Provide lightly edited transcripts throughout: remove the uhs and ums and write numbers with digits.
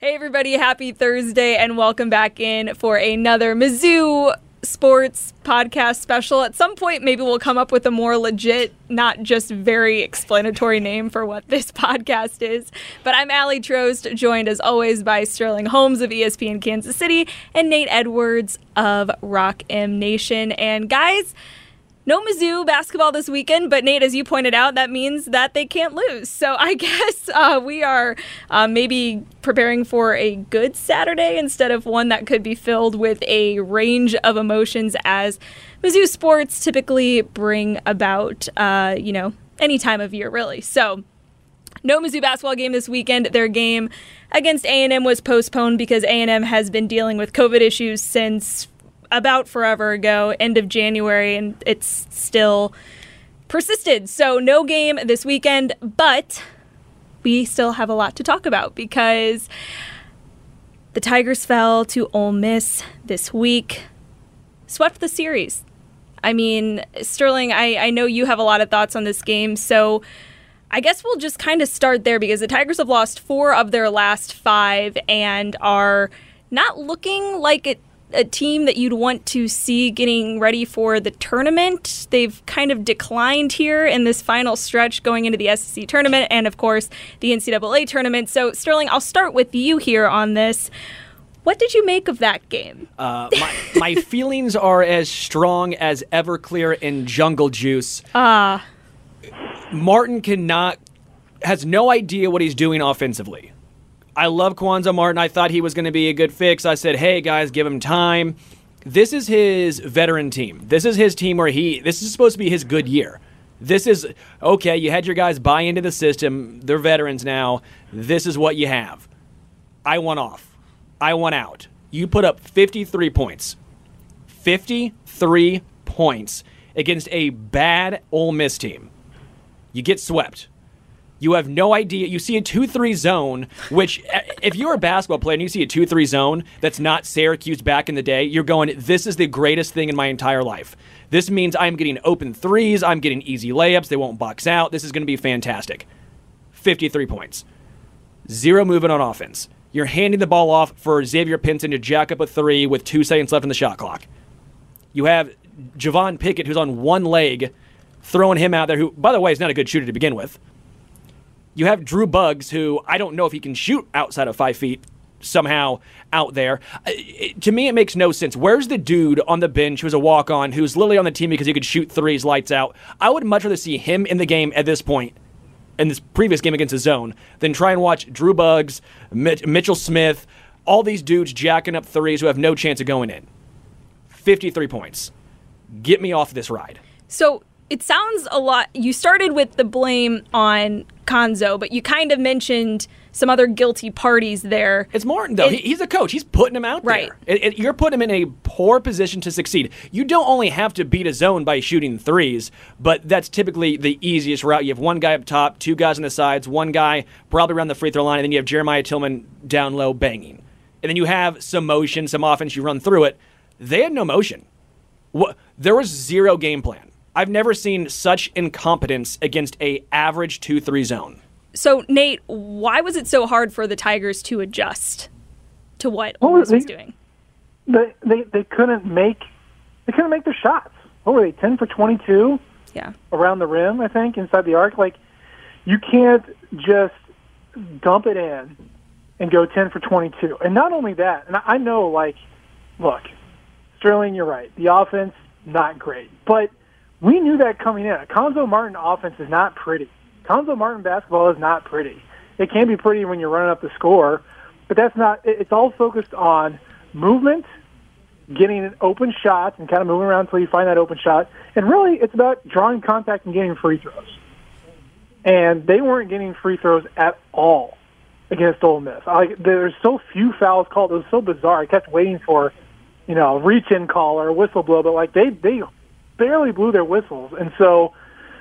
Hey everybody, happy Thursday and welcome back in for another Mizzou Sports podcast special. At some point, maybe we'll come up with a more legit, not just very explanatory name for what this podcast is. But I'm Allie Trost, joined as always by Sterling Holmes of ESPN Kansas City and Nate Edwards of Rock M Nation. And guys, no Mizzou basketball this weekend, but Nate, as you pointed out, that means that they can't lose. So I guess we are maybe preparing for a good Saturday instead of one that could be filled with a range of emotions, as Mizzou sports typically bring about, any time of year, really. So no Mizzou basketball game this weekend. Their game against A&M was postponed because A&M has been dealing with COVID issues since about forever ago, end of January, and it's still persisted. So no game this weekend, but we still have a lot to talk about because the Tigers fell to Ole Miss this week, swept the series. I mean, Sterling, I know you have a lot of thoughts on this game, so I guess we'll just kind of start there because the Tigers have lost 4 of their last 5 and are not looking like a team that you'd want to see getting ready for the tournament. They've kind of declined here in this final stretch going into the SEC tournament and, of course, the NCAA tournament. So, Sterling, I'll start with you here on this. What did you make of that game? My feelings are as strong as Everclear and Jungle Juice. Martin has no idea what he's doing offensively. I love Kwanzaa Martin. I thought he was going to be a good fix. I said, hey, guys, give him time. This is his veteran team. This is his team where this is supposed to be his good year. This is, okay, you had your guys buy into the system. They're veterans now. This is what you have. I want off. I want out. You put up 53 points. 53 points against a bad Ole Miss team. You get swept. You have no idea. You see a 2-3 zone, which if you're a basketball player and you see a 2-3 zone that's not Syracuse back in the day, you're going, this is the greatest thing in my entire life. This means I'm getting open threes. I'm getting easy layups. They won't box out. This is going to be fantastic. 53 points. 0 movement on offense. You're handing the ball off for Xavier Pinson to jack up a 3 with 2 seconds left in the shot clock. You have Javon Pickett, who's on one leg, throwing him out there, who, by the way, is not a good shooter to begin with. You have Drew Buggs, who I don't know if he can shoot outside of 5 feet somehow out there. To me, it makes no sense. Where's the dude on the bench who's a walk-on, who's literally on the team because he could shoot threes lights out? I would much rather see him in the game at this point, in this previous game against the zone, than try and watch Drew Buggs, Mitchell Smith, all these dudes jacking up threes who have no chance of going in. 53 points. Get me off this ride. So it sounds a lot. You started with the blame on Konzo, but you kind of mentioned some other guilty parties there. It's Martin, though. He's a coach. He's putting him out right there. You're putting him in a poor position to succeed. You don't only have to beat a zone by shooting threes, but that's typically the easiest route. You have one guy up top, 2 guys on the sides, one guy probably around the free throw line, and then you have Jeremiah Tillman down low banging. And then you have some motion, some offense, you run through it. They had no motion. There was 0 game plan. I've never seen such incompetence against a average 2-3 zone. So, Nate, why was it so hard for the Tigers to adjust to what Ole Miss was doing? They couldn't make their shots. What were they, 10 for 22? Yeah. Around the rim, I think, inside the arc. Like, you can't just dump it in and go 10 for 22. And not only that, and I know, like, look, Sterling, you're right. The offense, not great. But we knew that coming in. A Konzo Martin offense is not pretty. Konzo Martin basketball is not pretty. It can be pretty when you're running up the score, but that's not. It's all focused on movement, getting open shots, and kind of moving around until you find that open shot. And really, it's about drawing contact and getting free throws. And they weren't getting free throws at all against Ole Miss. There's so few fouls called. It was so bizarre. I kept waiting for, a reach-in call or a whistle blow, but they barely blew their whistles. And so,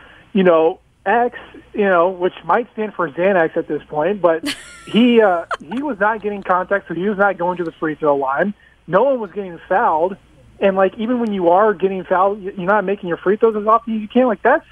X, which might stand for Xanax at this point, but he was not getting contact, so he was not going to the free throw line. No one was getting fouled, and even when you are getting fouled, you're not making your free throws as often as you can. That's,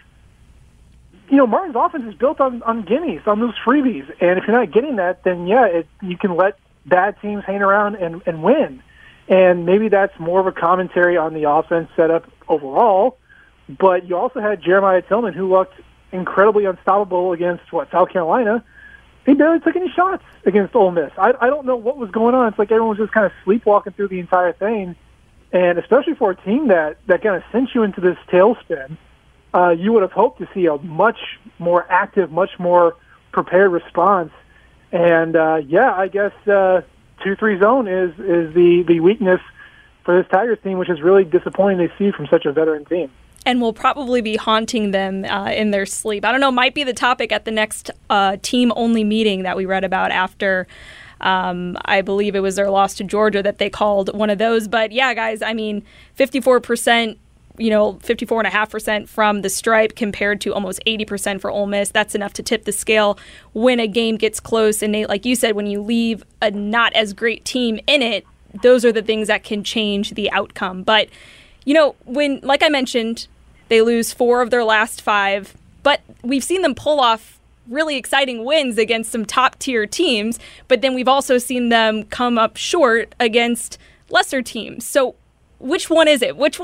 Martin's offense is built on gimmies, on those freebies, and if you're not getting that, then you can let bad teams hang around and win. And maybe that's more of a commentary on the offense setup overall. But you also had Jeremiah Tillman, who looked incredibly unstoppable against, South Carolina. He barely took any shots against Ole Miss. I don't know what was going on. It's like everyone was just kind of sleepwalking through the entire thing. And especially for a team that kind of sent you into this tailspin, you would have hoped to see a much more active, much more prepared response. And, I guess 2-3 zone is the weakness for this Tigers team, which is really disappointing to see from such a veteran team. And will probably be haunting them in their sleep. I don't know, might be the topic at the next team-only meeting that we read about after, I believe it was their loss to Georgia that they called one of those. But yeah, guys, I mean, 54%, 54.5% from the stripe compared to almost 80% for Ole Miss. That's enough to tip the scale when a game gets close. And Nate, like you said, when you leave a not as great team in it, those are the things that can change the outcome. But when, like I mentioned, they lose 4 of their last 5, but we've seen them pull off really exciting wins against some top-tier teams, but then we've also seen them come up short against lesser teams. So which one is it? What's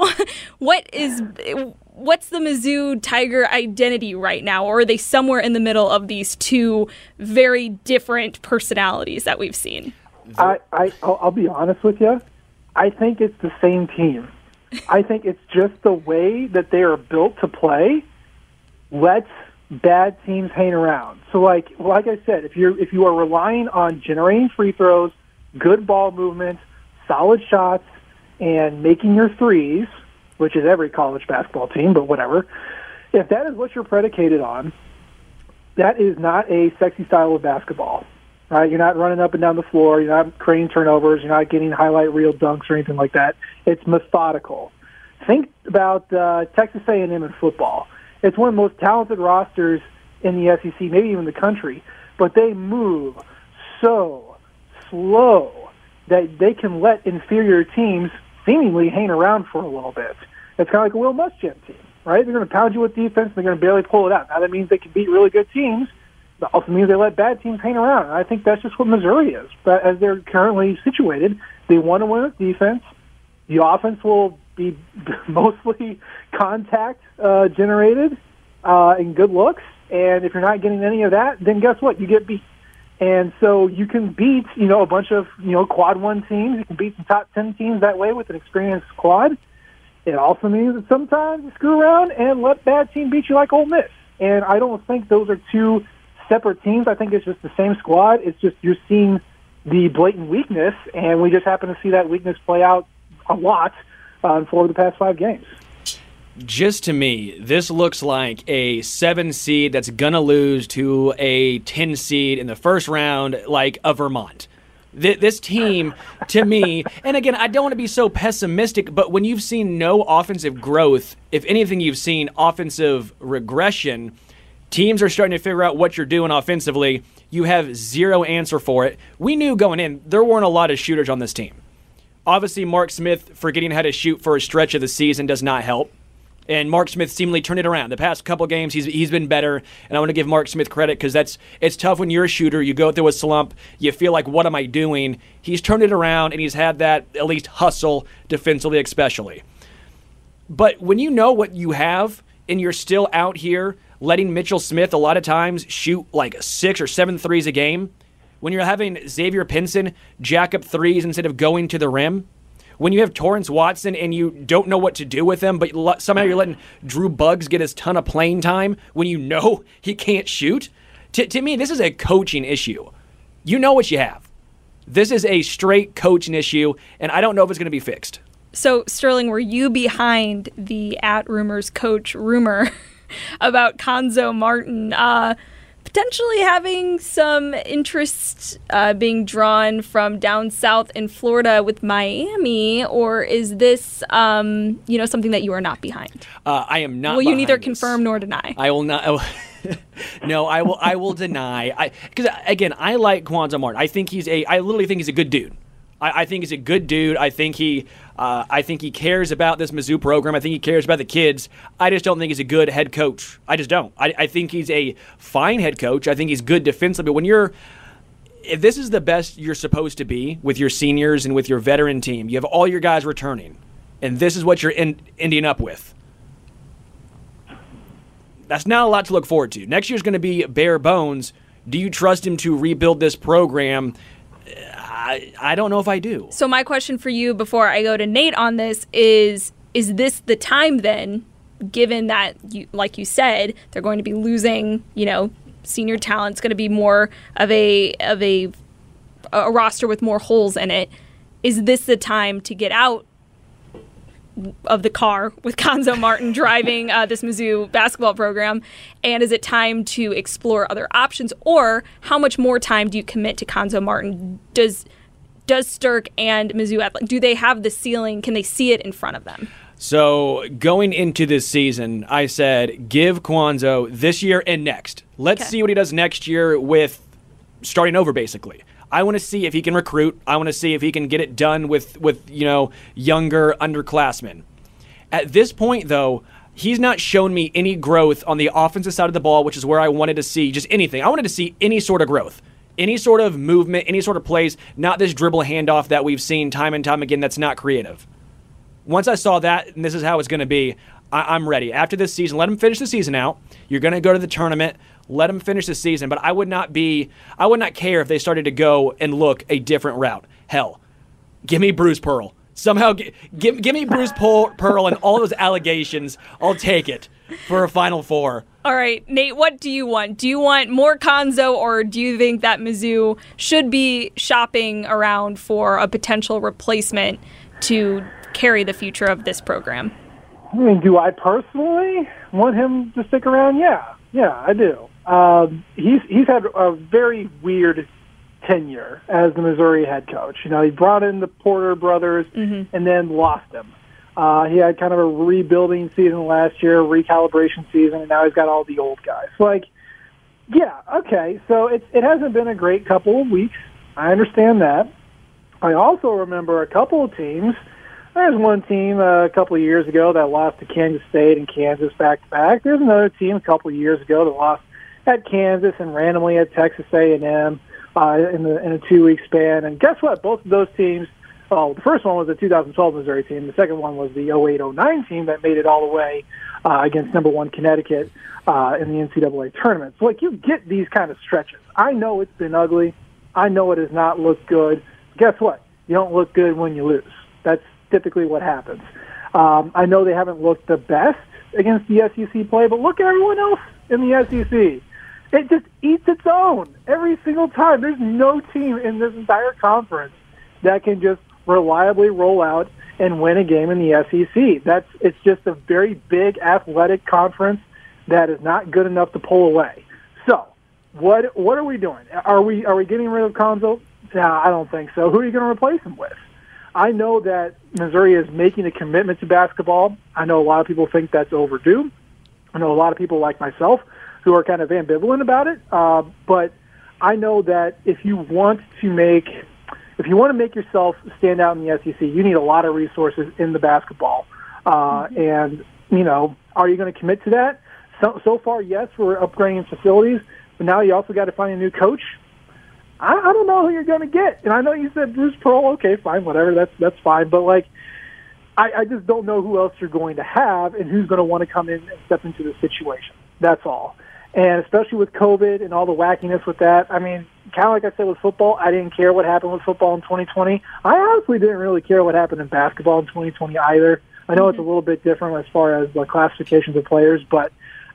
the Mizzou Tiger identity right now? Or are they somewhere in the middle of these two very different personalities that we've seen? I'll be honest with you. I think it's the same team. I think it's just the way that they are built to play lets bad teams hang around. So like I said, if you are relying on generating free throws, good ball movement, solid shots, and making your threes, which is every college basketball team, but whatever, if that is what you're predicated on, that is not a sexy style of basketball. Right? You're not running up and down the floor. You're not creating turnovers. You're not getting highlight reel dunks or anything like that. It's methodical. Think about Texas A&M in football. It's one of the most talented rosters in the SEC, maybe even the country, but they move so slow that they can let inferior teams seemingly hang around for a little bit. It's kind of like a Will Muschamp team, right? They're going to pound you with defense, and they're going to barely pull it out. Now that means they can beat really good teams. That also means they let bad teams hang around. And I think that's just what Missouri is. But as they're currently situated, they want to win with defense. The offense will be mostly contact generated and good looks. And if you're not getting any of that, then guess what? You get beat. And so you can beat, a bunch of, quad 1 teams. You can beat some top 10 teams that way with an experienced squad. It also means that sometimes you screw around and let bad team beat you like Ole Miss. And I don't think those are two separate teams. I think it's just the same squad. It's just you're seeing the blatant weakness, and we just happen to see that weakness play out a lot for the past 5 games. Just to me, this looks like a 7 seed that's going to lose to a 10 seed in the first round, like a Vermont. This team, to me, and again, I don't want to be so pessimistic, but when you've seen no offensive growth, if anything, you've seen offensive regression. Teams are starting to figure out what you're doing offensively. You have zero answer for it. We knew going in there weren't a lot of shooters on this team. Obviously, Mark Smith forgetting how to shoot for a stretch of the season does not help. And Mark Smith seemingly turned it around. The past couple games, he's been better, and I want to give Mark Smith credit because it's tough when you're a shooter. You go through a slump. You feel like, what am I doing? He's turned it around, and he's had that at least hustle defensively especially. But when you know what you have and you're still out here letting Mitchell Smith a lot of times shoot like 6 or 7 threes a game, when you're having Xavier Pinson jack up threes instead of going to the rim, when you have Torrance Watson and you don't know what to do with him, but somehow you're letting Drew Buggs get his ton of playing time when you know he can't shoot, to me, this is a coaching issue. You know what you have. This is a straight coaching issue, and I don't know if it's going to be fixed. So, Sterling, were you behind the @rumors coach rumor about Cuonzo Martin potentially having some interest being drawn from down south in Florida with Miami, or is this something that you are not behind? I am not. Will you neither this. confirm nor deny? I will not. No, I will. I will deny. Because again, I like Cuonzo Martin. I literally think he's a good dude. I think he's a good dude. I think he cares about this Mizzou program. I think he cares about the kids. I just don't think he's a good head coach. I just don't. I think he's a fine head coach. I think he's good defensively. But when you're if this is the best you're supposed to be with your seniors and with your veteran team, you have all your guys returning, and this is what you're ending up with. That's not a lot to look forward to. Next year's going to be bare bones. Do you trust him to rebuild this program? I don't know if I do. So my question for you before I go to Nate on this is this the time then, given that, like you said, they're going to be losing, senior talent, it's going to be more of a roster with more holes in it. Is this the time to get out of the car with Cuonzo Martin driving this Mizzou basketball program? And is it time to explore other options? Or how much more time do you commit to Cuonzo Martin? Does Stirk and Mizzou, do they have the ceiling? Can they see it in front of them? So going into this season, I said, give Cuonzo this year and next. Let's see what he does next year with starting over, basically. I want to see if he can recruit. I want to see if he can get it done with younger underclassmen. At this point, though, he's not shown me any growth on the offensive side of the ball, which is where I wanted to see just anything. I wanted to see any sort of growth, any sort of movement, any sort of plays, not this dribble handoff that we've seen time and time again that's not creative. Once I saw that, and this is how it's going to be, I'm ready. After this season, let him finish the season out. You're going to go to the tournament. Let him finish the season. But I would not care if they started to go and look a different route. Hell, give me Bruce Pearl. Somehow, give me Bruce Pearl and all those allegations. I'll take it for a Final Four. All right, Nate, what do you want? Do you want more Cuonzo, or do you think that Mizzou should be shopping around for a potential replacement to carry the future of this program? I mean, do I personally want him to stick around? Yeah, I do. He's had a very weird tenure as the Missouri head coach. He brought in the Porter brothers and then lost them. He had kind of a rebuilding season last year, recalibration season, and now he's got all the old guys. So it hasn't been a great couple of weeks. I understand that. I also remember a couple of teams. There's one team a couple of years ago that lost to Kansas State and Kansas back-to-back. There's another team a couple of years ago that lost at Kansas and randomly at Texas A&M in a 2-week span. And guess what? Both of those teams, the first one was the 2012 Missouri team. The second one was the 08-09 team that made it all the way against number 1 Connecticut in the NCAA tournament. So, you get these kind of stretches. I know it's been ugly. I know it has not looked good. Guess what? You don't look good when you lose. That's typically what happens. I know they haven't looked the best against the SEC play, but look at everyone else in the SEC. It just eats its own every single time. There's no team in this entire conference that can just reliably roll out and win a game in the SEC. It's just a very big athletic conference that is not good enough to pull away. So, what are we doing? Are we getting rid of Cuonzo? Nah, I don't think so. Who are you going to replace him with? I know that Missouri is making a commitment to basketball. I know a lot of people think that's overdue. I know a lot of people like myself who are kind of ambivalent about it. But I know that if you want to make yourself stand out in the SEC, you need a lot of resources in the basketball. And, are you going to commit to that? So far, yes, we're upgrading facilities, but now you also got to find a new coach. I don't know who you're going to get. And I know you said Bruce Pearl. Okay, fine, whatever. That's fine. But, I just don't know who else you're going to have and who's going to want to come in and step into the situation. That's all. And especially with COVID and all the wackiness with that, I mean, kind of like I said with football, I didn't care what happened with football in 2020. I honestly didn't really care what happened in basketball in 2020 either. I know it's a little bit different as far as the classifications of players, but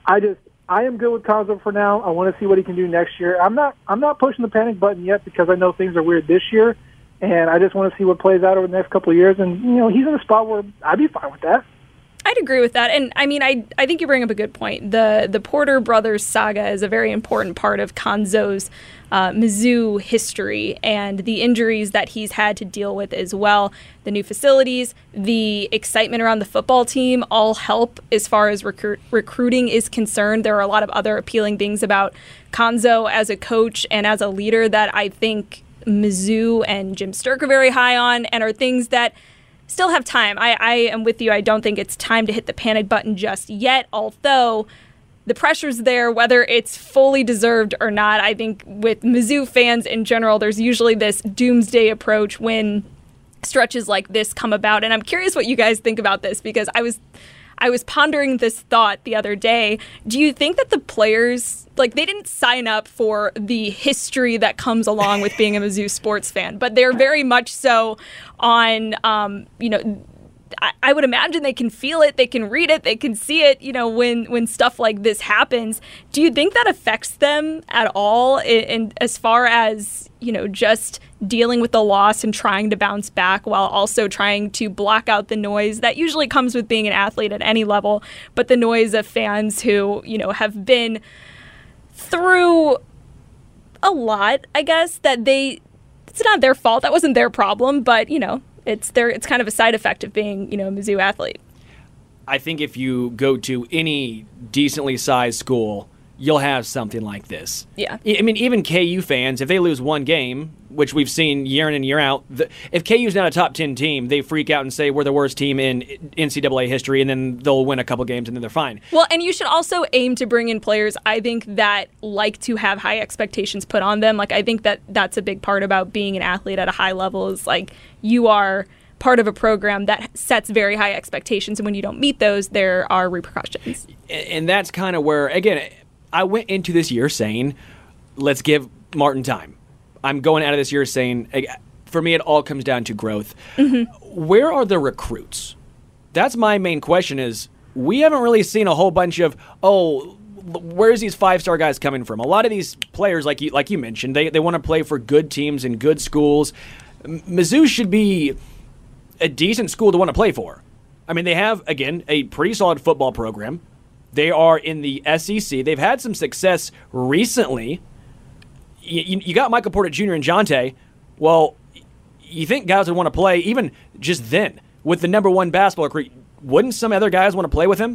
I am good with Cuonzo for now. I want to see what he can do next year. I'm not pushing the panic button yet because I know things are weird this year, and I just want to see what plays out over the next couple of years. And he's in a spot where I'd be fine with that. I'd agree with that. And I mean, I think you bring up a good point. The Porter brothers saga is a very important part of Cuonzo's Mizzou history and the injuries that he's had to deal with as well. The new facilities, the excitement around the football team all help as far as recruiting is concerned. There are a lot of other appealing things about Cuonzo as a coach and as a leader that I think Mizzou and Jim Stirk are very high on and are things that still have time. I am with you. I don't think it's time to hit the panic button just yet, although the pressure's there, whether it's fully deserved or not. I think with Mizzou fans in general, there's usually this doomsday approach when stretches like this come about. And I'm curious what you guys think about this, because I was pondering this thought the other day. Do you think that the players, like, they didn't sign up for the history that comes along with being a Mizzou sports fan, but they're very much so on, I would imagine they can feel it, they can read it, they can see it, when stuff like this happens. Do you think that affects them at all in as far as, just dealing with the loss and trying to bounce back while also trying to block out the noise that usually comes with being an athlete at any level, but the noise of fans who, have been through a lot, I guess, that it's not their fault, that wasn't their problem, but, it's kind of a side effect of being, a Mizzou athlete. I think if you go to any decently sized school, you'll have something like this. Yeah. I mean, even KU fans, if they lose one game, which we've seen year in and year out, if KU's not a top 10 team, they freak out and say we're the worst team in NCAA history, and then they'll win a couple games and then they're fine. Well, and you should also aim to bring in players, I think, that like to have high expectations put on them. Like, I think that that's a big part about being an athlete at a high level is, like, you are part of a program that sets very high expectations, and when you don't meet those, there are repercussions. And that's kind of where, again, I went into this year saying, let's give Martin time. I'm going out of this year saying, for me, it all comes down to growth. Mm-hmm. Where are the recruits? That's my main question is, we haven't really seen a whole bunch of, where's these five-star guys coming from? A lot of these players, like you mentioned, they want to play for good teams and good schools. Mizzou should be a decent school to want to play for. I mean, they have, again, a pretty solid football program. They are in the SEC. They've had some success recently. You got Michael Porter Jr. and Jonte. Well, you think guys would want to play even just then with the number one basketball recruit. Wouldn't some other guys want to play with him?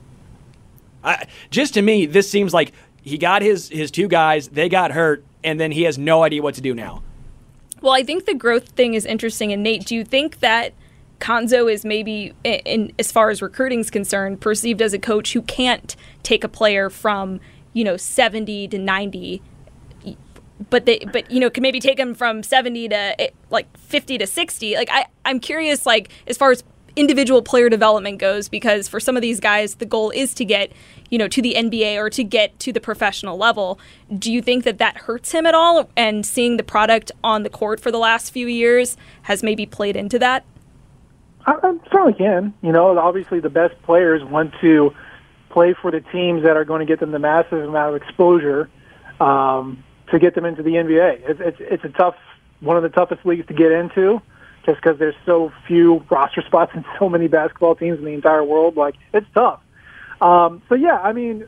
Just to me, this seems like he got his two guys, they got hurt, and then he has no idea what to do now. Well, I think the growth thing is interesting. And Nate, do you think that Cuonzo is maybe, in as far as recruiting is concerned, perceived as a coach who can't take a player from 70 to 90, but can maybe take him from 70 to 50 to 60? Like, I'm curious, like, as far as individual player development goes, because for some of these guys, the goal is to get to the NBA or to get to the professional level. Do you think that hurts him at all? And seeing the product on the court for the last few years has maybe played into that? I certainly can. Obviously the best players want to play for the teams that are going to get them the massive amount of exposure to get them into the NBA. It's one of the toughest leagues to get into, just because there's so few roster spots in so many basketball teams in the entire world. Like, it's tough. I mean,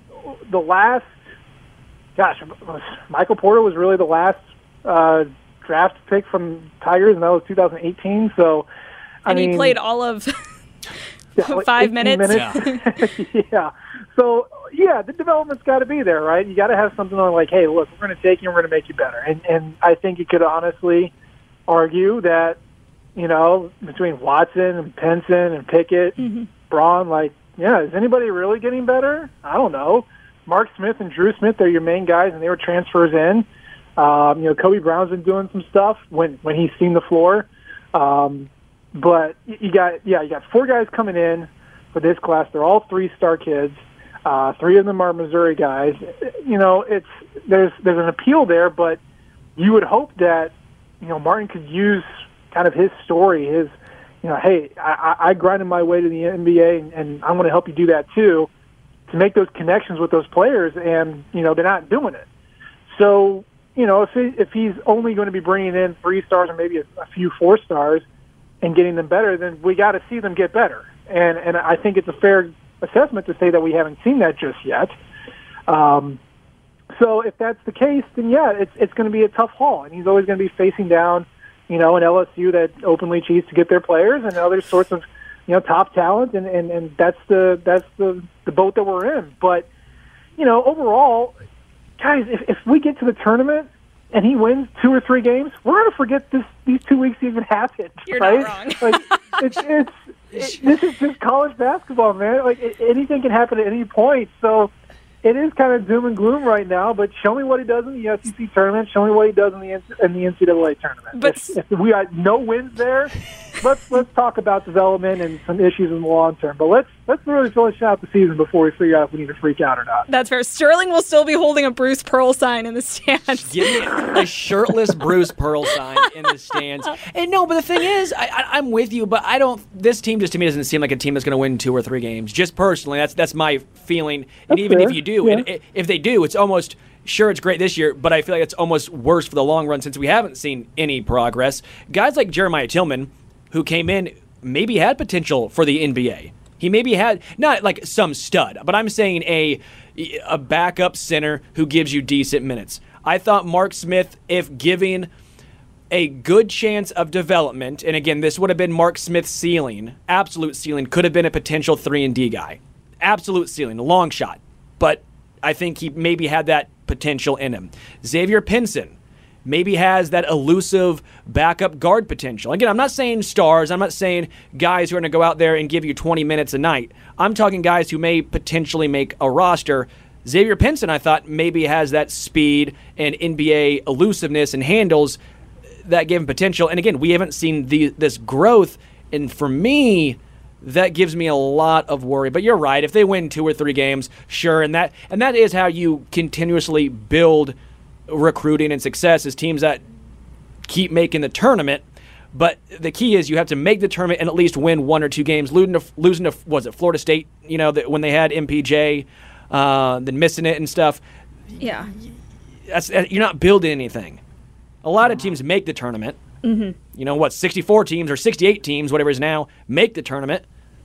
Michael Porter was really the last draft pick from Tigers, and that was 2018. So. He played all of 5 minutes. Yeah. So, the development's got to be there, right? You got to have something like, hey, look, we're going to take you and we're going to make you better. And I think you could honestly argue that, between Watson and Penson and Pickett, Braun, is anybody really getting better? I don't know. Mark Smith and Drew Smith, they're your main guys, and they were transfers in. Kobe Brown's been doing some stuff when he's seen the floor. But you got 4 guys coming in for this class. They're all 3-star kids. 3 of them are Missouri guys. There's an appeal there, but you would hope that Martin could use kind of his story, his hey, I grinded my way to the NBA, and I'm going to help you do that too, to make those connections with those players, and they're not doing it. So if he's only going to be bringing in 3 stars or maybe a few 4 stars and getting them better, then we got to see them get better. And I think it's a fair assessment to say that we haven't seen that just yet. So if that's the case, then it's going to be a tough haul, and he's always going to be facing down, an LSU that openly cheats to get their players and other sorts of, top talent, and that's the boat that we're in. But, overall, guys, if we get to the tournament and he wins 2 or 3 games, we're going to forget these 2 weeks even happened. You're right? not wrong. This is just college basketball, man. Like, anything can happen at any point. So, it is kind of doom and gloom right now, but show me what he does in the SEC tournament. Show me what he does in the NCAA tournament. But if we got no wins there, let's talk about development and some issues in the long term. But let's really finish out the season before we figure out if we need to freak out or not. that's fair. Sterling will still be holding a Bruce Pearl sign in the stands. Give me a shirtless Bruce Pearl sign in the stands. And no, but the thing is, I'm with you, but I don't. This team just to me doesn't seem like a team that's going to win 2 or 3 games. Just personally, that's my feeling. And That's even fair. if you do, Yeah. and if they do, it's almost sure it's great this year, but I feel like it's almost worse for the long run since we haven't seen any progress. Guys like Jeremiah Tillman, who came in, maybe had potential for the NBA. He maybe had not like some stud, but I'm saying a backup center who gives you decent minutes. I thought Mark Smith, if given a good chance of development, and again, this would have been Mark Smith's ceiling, absolute ceiling, could have been a potential 3-and-D guy. Absolute ceiling, a long shot. But I think he maybe had that potential in him. Xavier Pinson maybe has that elusive backup guard potential. Again, I'm not saying stars. I'm not saying guys who are going to go out there and give you 20 minutes a night. I'm talking guys who may potentially make a roster. Xavier Pinson, I thought, maybe has that speed and NBA elusiveness and handles that gave him potential. And again, we haven't seen this growth. And for me, that gives me a lot of worry. But you're right. If they win 2 or 3 games, sure. And that is how you continuously build recruiting and success, is teams that keep making the tournament. But the key is you have to make the tournament and at least win 1 or 2 games. Losing to was it Florida State? You know, when they had MPJ, then missing it and stuff. Yeah. You're not building anything. A lot of teams make the tournament. Mm-hmm. You know what? 64 teams or 68 teams, whatever it is now, make the tournament.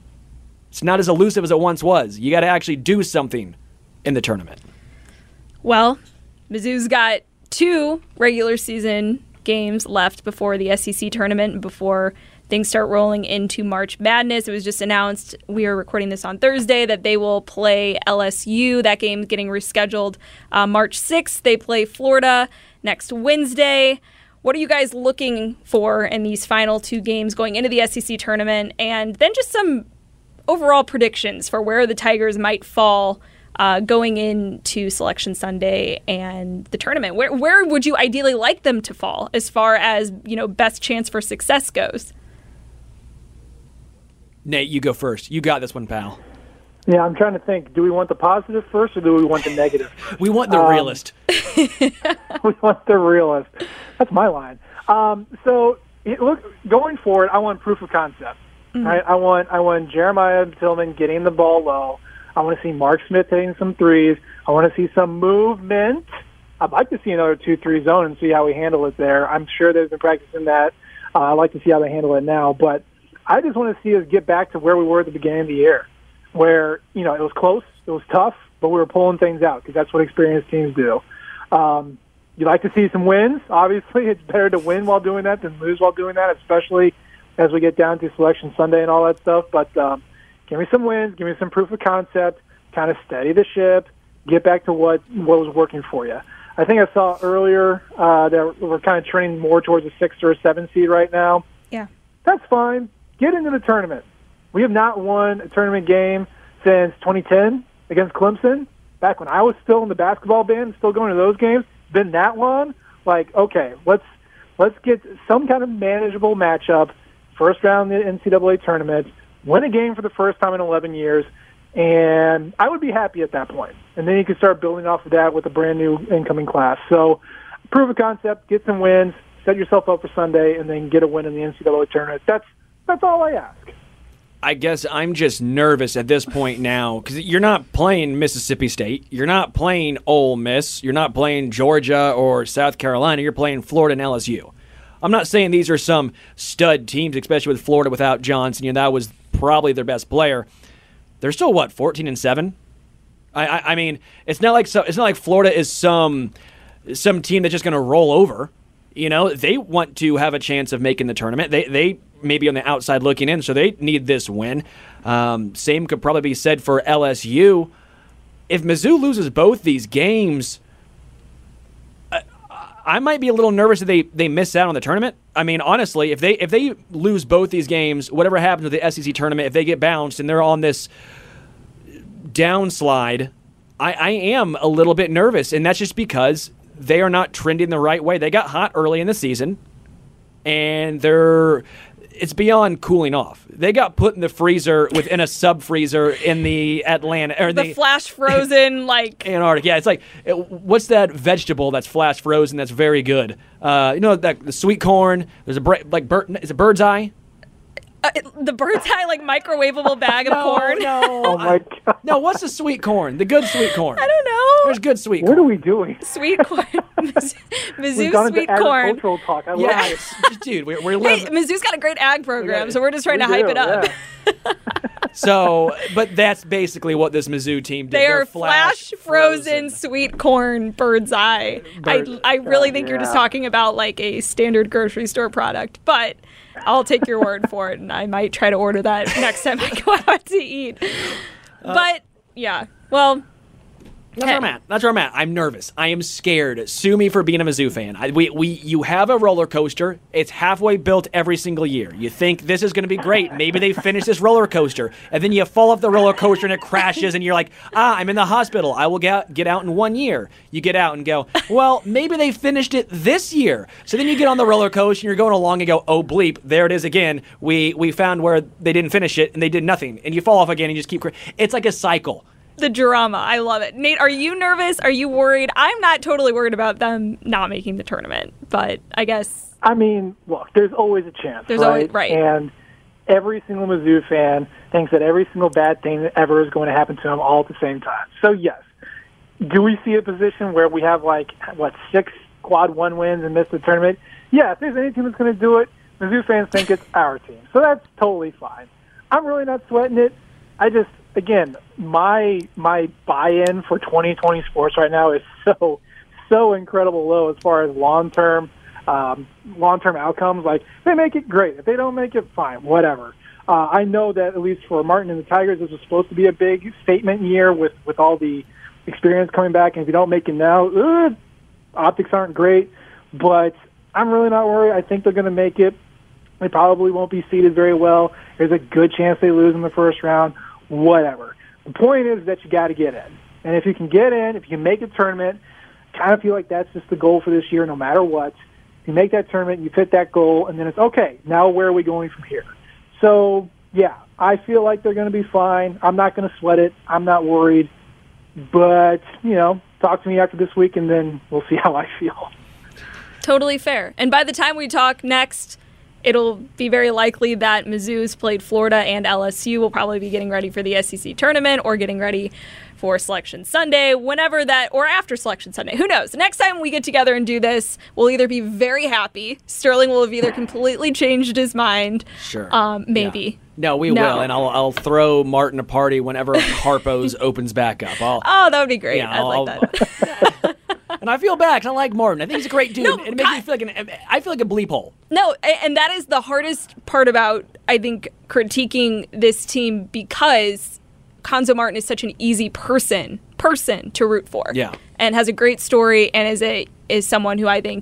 It's not as elusive as it once was. You got to actually do something in the tournament. Well, Mizzou's got 2 regular season games left before the SEC tournament, before things start rolling into March Madness. It was just announced, we are recording this on Thursday, that they will play LSU. That game's getting rescheduled March 6th. They play Florida next Wednesday. What are you guys looking for in these final 2 games going into the SEC tournament? And then just some overall predictions for where the Tigers might fall going into Selection Sunday and the tournament. Where would you ideally like them to fall as far as, best chance for success goes? Nate, you go first. You got this one, pal. Yeah, I'm trying to think. Do we want the positive first or do we want the negative? We want the realist. We want the realist. That's my line. So, look, going forward, I want proof of concept. Mm-hmm. Right? I want Jeremiah Tillman getting the ball low. I want to see Mark Smith hitting some threes. I want to see some movement. I'd like to see another 2-3 zone and see how we handle it there. I'm sure they've been practicing that. I'd like to see how they handle it now. But I just want to see us get back to where we were at the beginning of the year, where, it was close, it was tough, but we were pulling things out because that's what experienced teams do. You'd like to see some wins. Obviously, it's better to win while doing that than lose while doing that, especially as we get down to Selection Sunday and all that stuff. But give me some wins, give me some proof of concept, kind of steady the ship, get back to what was working for you. I think I saw earlier that we're kind of trending more towards a 6 or a 7 seed right now. Yeah. That's fine. Get into the tournament. We have not won a tournament game since 2010 against Clemson, back when I was still in the basketball band, still going to those games. Been that long? Like, okay, let's get some kind of manageable matchup, first round in the NCAA tournament, win a game for the first time in 11 years, and I would be happy at that point. And then you can start building off of that with a brand new incoming class. So prove a concept, get some wins, set yourself up for Sunday, and then get a win in the NCAA tournament. That's all I ask. I guess I'm just nervous at this point now because you're not playing Mississippi State. You're not playing Ole Miss. You're not playing Georgia or South Carolina. You're playing Florida and LSU. I'm not saying these are some stud teams, especially with Florida without Johnson. That was probably their best player. They're still, 14-7? I mean, it's not like Florida is some team that's just going to roll over. They want to have a chance of making the tournament. They may be on the outside looking in, so they need this win. Same could probably be said for LSU. If Mizzou loses both these games, I might be a little nervous that they miss out on the tournament. I mean, honestly, if they lose both these games, whatever happens with the SEC tournament, if they get bounced and they're on this downslide I am a little bit nervous, and that's just because they are not trending the right way. They got hot early in the season, and it's beyond cooling off. They got put in the freezer within a sub-freezer in the Atlanta or the flash frozen like Antarctic. Yeah, it's like what's that vegetable that's flash frozen that's very good? The sweet corn. There's is it bird's eye? The bird's eye like microwavable bag of corn. No. Oh my God. No, what's the sweet corn? The good sweet corn. I don't know. There's good sweet What corn. are we doing? Sweet corn. We've gone Mizzou sweet into corn. agricultural talk. I love Yes, it. dude, we're Hey, living. Mizzou's got a great ag program, so we're just trying to We hype do, it up. yeah. So, but that's basically what this Mizzou team did. They They're are flash frozen sweet corn bird's eye. I really think you're just yeah. talking about like a standard grocery store product, but I'll take your word for it, and I might try to order that next time I go out to eat. But yeah, well, That's where I'm at. That's where I'm at. I'm nervous. I am scared. Sue me for being a Mizzou fan. You have a roller coaster. It's halfway built every single year. You think this is going to be great. Maybe they finish this roller coaster, and then you fall off the roller coaster and it crashes, and you're like, I'm in the hospital. I will get out in 1 year. You get out and go, well, maybe they finished it this year. So then you get on the roller coaster and you're going along and go, oh bleep, there it is again. We found where they didn't finish it and they did nothing, and you fall off again and you just keep. It's like a cycle. the drama. I love it. Nate, are you nervous? Are you worried? I'm not totally worried about them not making the tournament, but I guess. I mean, look, there's always a chance. There's right? always, right. And every single Mizzou fan thinks that every single bad thing ever is going to happen to them all at the same time. So, yes. Do we see a position where we have, 6 quad one wins and miss the tournament? Yeah, if there's any team that's going to do it, Mizzou fans think it's our team. So that's totally fine. I'm really not sweating it. I just, again, my buy-in for 2020 sports right now is so incredible low as far as long-term outcomes. Like, if they make it, great. If they don't make it, fine, whatever. I know that at least for Martin and the Tigers, this was supposed to be a big statement year with all the experience coming back. And if you don't make it now, optics aren't great. But I'm really not worried. I think they're going to make it. They probably won't be seeded very well. There's a good chance they lose in the first round, whatever. The point is that you got to get in. And if you can get in, if you can make a tournament, I kind of feel like that's just the goal for this year no matter what. You make that tournament, you fit that goal, and then it's, okay, now where are we going from here? So, yeah, I feel like they're going to be fine. I'm not going to sweat it. I'm not worried. But, talk to me after this week, and then we'll see how I feel. Totally fair. And by the time we talk next, it'll be very likely that Mizzou's played Florida and LSU. Will probably be getting ready for the SEC tournament or getting ready for Selection Sunday, whenever that, or after Selection Sunday. Who knows? Next time we get together and do this, we'll either be very happy. Sterling will have either completely changed his mind. Sure. Maybe. Yeah. No, we will, and I'll throw Martin a party whenever Harpo's opens back up. That would be great. Yeah, I'd like that. And I feel bad 'cause I like Martin. I think he's a great dude. No, It makes me feel like a bleep hole. No, and that is the hardest part about, I think, critiquing this team, because Konzo Martin is such an easy person to root for. Yeah. And has a great story, and is someone who I think,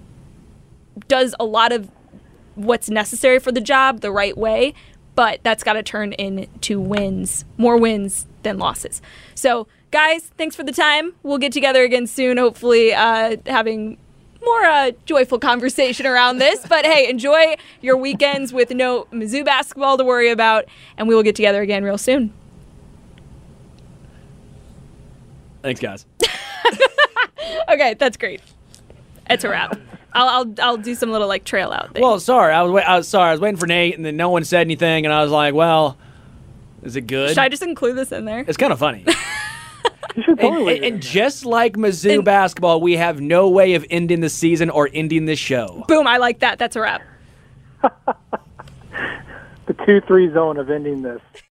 does a lot of what's necessary for the job the right way, but that's got to turn into wins, more wins than losses. So, guys, thanks for the time. We'll get together again soon, hopefully having more joyful conversation around this. But, hey, enjoy your weekends with no Mizzou basketball to worry about, and we will get together again real soon. Thanks, guys. Okay, that's great. It's a wrap. I'll do some little trail out thing. Well, sorry. I was waiting for Nate, and then no one said anything, and I was like, well, is it good? Should I just include this in there? It's kind of funny. You should totally And just like Mizzou basketball, we have no way of ending the season or ending the show. Boom, I like that. That's a wrap. the 2-3 zone of ending this.